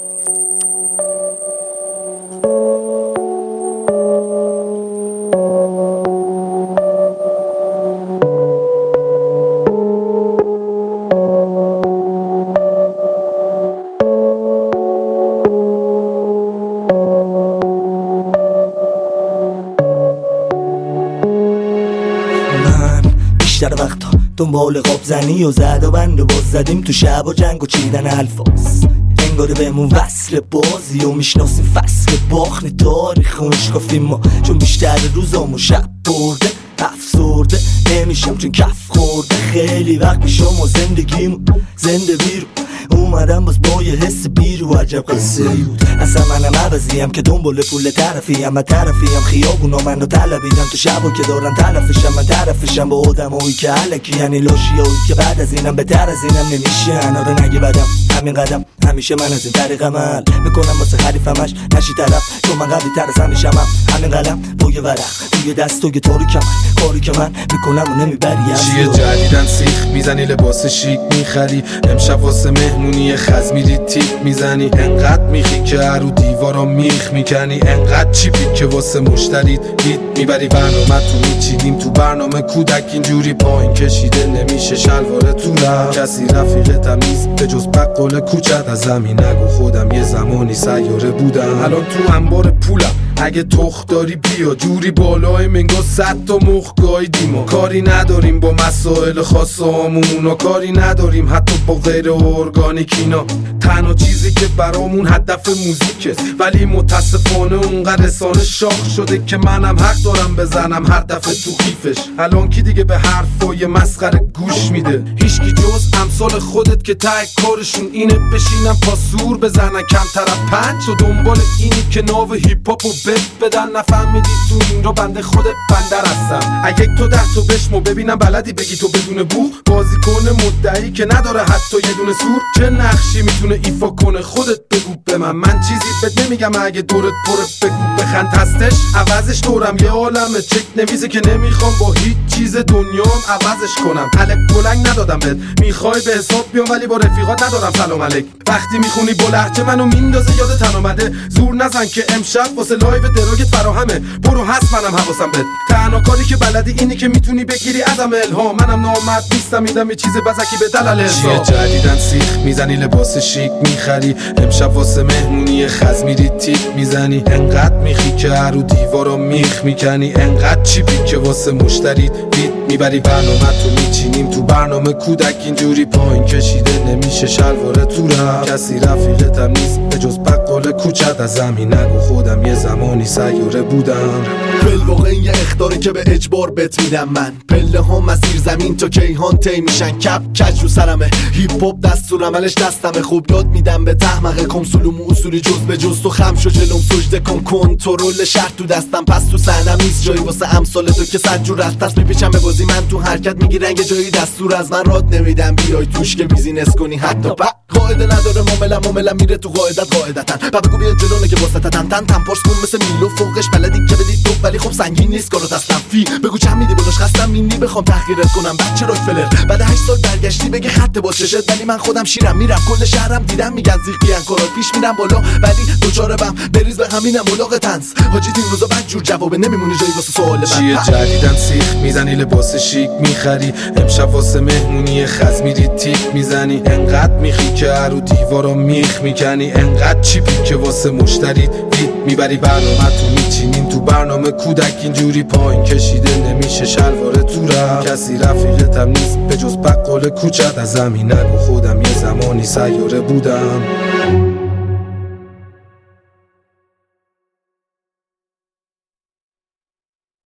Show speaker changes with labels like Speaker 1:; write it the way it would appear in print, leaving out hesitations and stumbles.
Speaker 1: بیشتر وقتا دنبال قاب زنی و زد و بند و باز زدیم تو شب و جنگ و چیدن الفاظ، انگاره بهمون وصل بازی و میشناسیم فصل باخن تاریخ و میشکافیم ما، چون بیشتر روزامو شب برده افسرده نمیشم چون کف خورده. خیلی وقت پیشم و زندگیمو زنده بیرون اومدم باز با یه حس بیرو، عجب قصه بود. اصلا منم عوضیم که دنبال پول طرفیم، من طرفیم خیابونا منو طلبیدم تو شبا که دارن طرفشم، من طرفشم با آدمایی که علکی یعنی لاشیایی که بعد از اینم بهتر از اینم نمیشن. آره نگه بدم همین قدم همیشه من از این طریق عمل میکنم واسه حریفمش نشی طرف، چون من قوی تر از همیشم همین قلم با یه ورق توی دست و گیتاری کم کاری که من میکنم و نمیبری.
Speaker 2: چیه جدیدن سیخ میزنی لباس شیک میخری، امشب واسه مهمونی خز میری تیپ میزنی، انقدر میخی که رو دیوارا میخ میکنی، انقدر چیپی که واسه مشتریت هیت میبری. برنامه تو میچیدیم تو برنامه کودک اینجوری پایین کشیده نمیشه شلوار تو رفت، کسی رفیق تمیز به جز بقال کوچت از زمین نگو خودم یه زمانی سیاره بودم. الان تو انبار پولم اگه تخت داری بیا، جوری بالای منگاه 100 تا مخ گایدیم و کاری نداریم با مسائل خاصامون و کاری نداریم حتی با غیر ارگانیکینا. تنها چیزی که برامون هدف موزیکه، ولی متاسفانه اونقدر رسانه شاخ شده که منم حق دارم بزنم هر دفعه تو قیفش. الان کی دیگه به حرفای مسخره گوش میده؟ هیچکی جز امثال خودت که ته کارشون اینه بشینن پاسور بزنن کمتر از 5 و دنبال اینی که ناو هیپ هاپو بدن. نفهمیدی تو این رو بنده خود بندر هستم. اگه تو 10 تا بشمو ببینم بلدی بگی تو بدون بو، بازیکن مدعی که نداره حتی یه دونه سور، چه نقشی میتونه ایفا کنه خودت بگو به من چیزی بهت نمیگم اگه دورت پره بگو بخند هستش. عوضش دورم یه عالمه چک نویسه که نمیخوام با هیچ چیز دنیام عوضش کنم. الک بلنگ ندادم بهت میخوای به حساب بیام ولی با رفیقات ندارم سلام علیک. وقتی میخونی با لهجه منو میندازه یاد تن اومده، زور نزن که امشب واسه لایو دراگت فراهمه، برو هست منم حواسم بهت. تنها کاری که بلدی اینی که میتونی بگیری ازم الهام، منم نامرد نیستم میدم یه چیز بزکی به دلال حساب. چیه جدیدن سیخ میزنی لباس شیک میخری، امشب واسه مهمونی خز میری تیپ میزنی، انقدر میخی که رو دیوارا میخ میکنی، انقدر چیپی که واسه مشتریت دید میبری. برنامه تو میچینیم تو برنامه کودک اینجوری پایین کشیده نمیشه شلوار تو رفت، کسی رفیقتم نیست به جز بقال کوچت از زمین نگو خودم یه زمانی سیاره بودم.
Speaker 3: بالواقع این یه اخطاری که به اجبار بت میدم من، پله ها مسیر زمین تا کیهان تی میشن، کپ کج رو سرمه هیپ هاپ دستور عملش دستمه، خوب یاد میدم به تحمقه کمسولوم اصولی جز به جز تو خم شو جلوم سجده کن کنترل شهر تو دستم، پس تو صحنم نیست جایی واسه امثال تو که صد جور از پس میپیچم به بازی من تو حرکت میگیرن یه جایی دستور از من راد نمیدم بیای توش که بیزینس کنی حتی قاعده نداره معاملم میره تو قاعدت قاعدتن بگو بیا جلونه که واسه تن پرس کن مثل میلو فوقش بلدی که بدی تو ولی خب سنگین نیست کارو دستم فی بگو چند میدی بلاش خستم مینی بخوام تحقیرت کنم بچه راکفلر بعد 8 سال برگشتی بگه خط باز چشت ولی من خودم شیرم میرم کل شهرم دیدم میگن زیقیان کارات پیش میرم بالا ولی دوچاره بم بریز به همینم ملاق تنس حاجی این روزا بعد جور جواب نمیمونی جایی واسه سوال من
Speaker 2: چیه جدیدن سیخ میزنی لباس شیک میخری امشب واسه مهمونی خز میری تیپ میزنی انقدر میخی که رو دیوارا میخ میکنی انقدر چیپی که واسه مشتری دید میبری برنامه تو میچینیم تو برنامه کودک اینجوری پایین کشیده نمیشه شلوار تو رفت کسی رفیقتم نیست به جز بقال کوچت از زمین نگو خودم یه زمانی سیاره بودم